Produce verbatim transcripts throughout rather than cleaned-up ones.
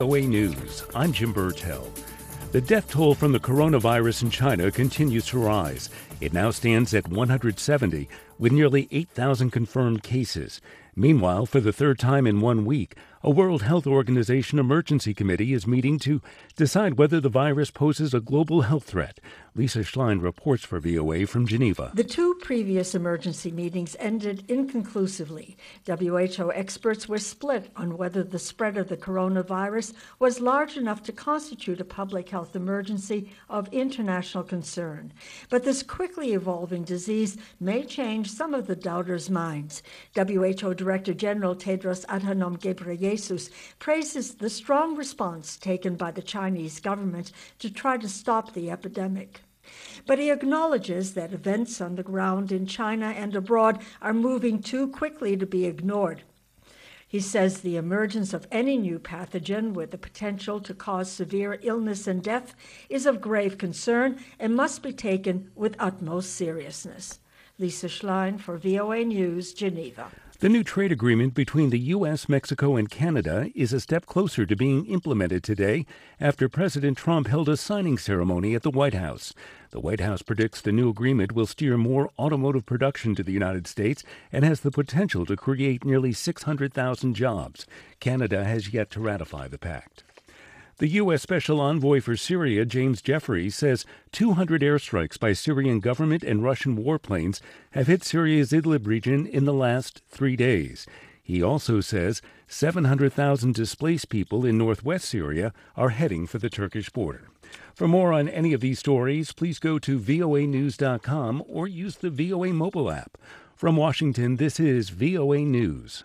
V O A News, I'm Jim Burtell. The death toll from the coronavirus in China continues to rise. It now stands at one hundred seventy, with nearly eight thousand confirmed cases. Meanwhile, for the third time in one week, a World Health Organization emergency committee is meeting to decide whether the virus poses a global health threat. Lisa Schlein reports for V O A from Geneva. The two previous emergency meetings ended inconclusively. W H O experts were split on whether the spread of the coronavirus was large enough to constitute a public health emergency of international concern. But this quickly evolving disease may change some of the doubters' minds. W H O Director General Tedros Adhanom Ghebreyesus praises the strong response taken by the Chinese government to try to stop the epidemic. But he acknowledges that events on the ground in China and abroad are moving too quickly to be ignored. He says the emergence of any new pathogen with the potential to cause severe illness and death is of grave concern and must be taken with utmost seriousness. Lisa Schlein for V O A News, Geneva. The new trade agreement between the U S, Mexico, and Canada is a step closer to being implemented today after President Trump held a signing ceremony at the White House. The White House predicts the new agreement will steer more automotive production to the United States and has the potential to create nearly six hundred thousand jobs. Canada has yet to ratify the pact. The U S. Special Envoy for Syria, James Jeffrey, says two hundred airstrikes by Syrian government and Russian warplanes have hit Syria's Idlib region in the last three days. He also says seven hundred thousand displaced people in northwest Syria are heading for the Turkish border. For more on any of these stories, please go to V O A news dot com or use the V O A mobile app. From Washington, this is V O A News.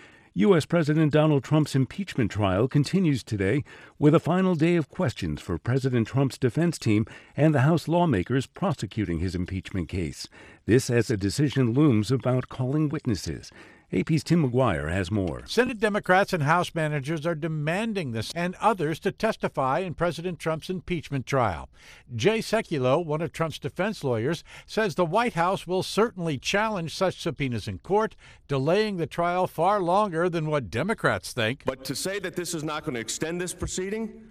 U S. President Donald Trump's impeachment trial continues today with a final day of questions for President Trump's defense team and the House lawmakers prosecuting his impeachment case. This as a decision looms about calling witnesses. A P's Tim McGuire has more. Senate Democrats and House managers are demanding this and others to testify in President Trump's impeachment trial. Jay Sekulow, one of Trump's defense lawyers, says the White House will certainly challenge such subpoenas in court, delaying the trial far longer than what Democrats think. But to say that this is not going to extend this proceeding,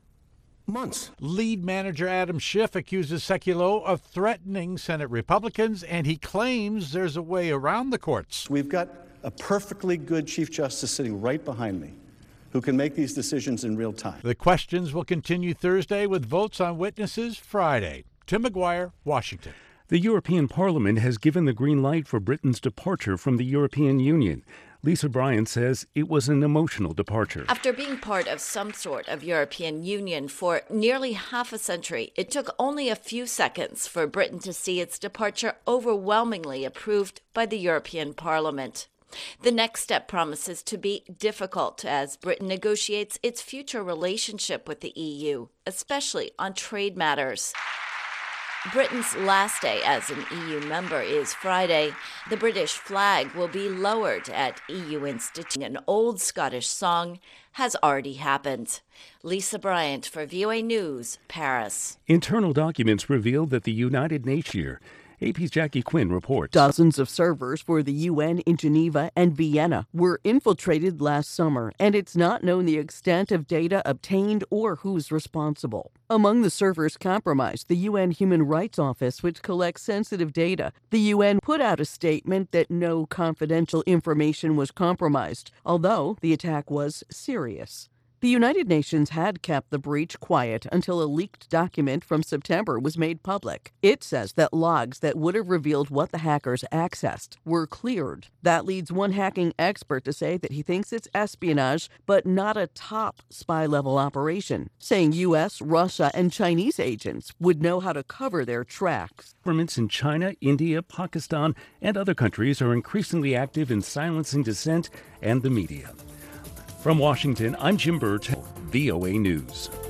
months. Lead manager Adam Schiff accuses Sekulow of threatening Senate Republicans, and he claims there's a way around the courts. We've got a perfectly good Chief Justice sitting right behind me who can make these decisions in real time. The questions will continue Thursday with votes on witnesses Friday. Tim McGuire, Washington. The European Parliament has given the green light for Britain's departure from the European Union. Lisa Bryant says it was an emotional departure. After being part of some sort of European Union for nearly half a century, it took only a few seconds for Britain to see its departure overwhelmingly approved by the European Parliament. The next step promises to be difficult as Britain negotiates its future relationship with the E U, especially on trade matters. Britain's last day as an E U member is Friday. The British flag will be lowered at E U Institute. An old Scottish song has already happened. Lisa Bryant for V O A News, Paris. Internal documents reveal that the United Nations A P's Jackie Quinn reports. Dozens of servers for the U N in Geneva and Vienna were infiltrated last summer, and it's not known the extent of data obtained or who's responsible. Among the servers compromised, the U N Human Rights Office, which collects sensitive data. The U N put out a statement that no confidential information was compromised, although the attack was serious. The United Nations had kept the breach quiet until a leaked document from September was made public. It says that logs that would have revealed what the hackers accessed were cleared. That leads one hacking expert to say that he thinks it's espionage, but not a top spy-level operation, saying U S, Russia, and Chinese agents would know how to cover their tracks. Governments in China, India, Pakistan, and other countries are increasingly active in silencing dissent and the media. From Washington, I'm Jim Burtell, V O A News.